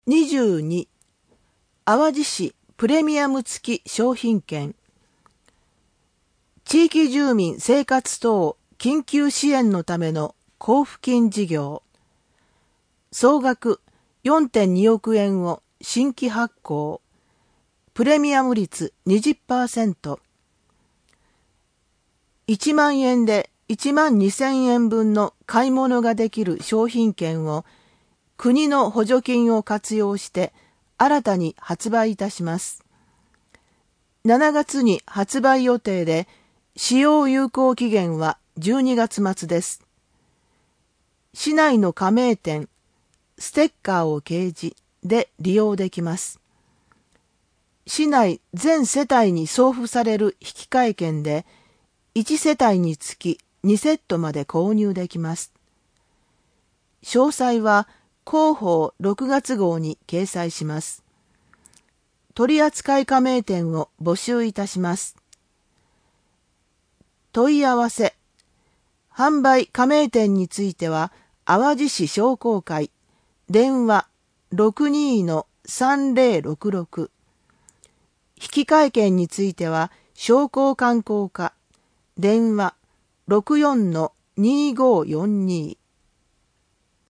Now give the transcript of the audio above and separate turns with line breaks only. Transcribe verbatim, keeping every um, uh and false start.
にじゅうに、淡路市プレミアム付き商品券。地域住民生活等緊急支援のための交付金事業。総額 よんてんに 億円を新規発行。プレミアム率 にじゅっパーセント。いちまんえんでいちまんにせんえん分の買い物ができる商品券を国の補助金を活用して新たに発売いたします。しちがつに発売予定で、使用有効期限はじゅうにがつ末です。市内の加盟店、ステッカーを掲示で利用できます。市内全世帯に送付される引換券で、いち世帯につきにセットまで購入できます。詳細は広報ろくがつ号に掲載します。取扱加盟店を募集いたします。問い合わせ。販売加盟店については、淡路市商工会、電話 ろくにーのさんぜろろくろく。引換券については、商工観光課、電話 ろくよんのにーごーよんにー。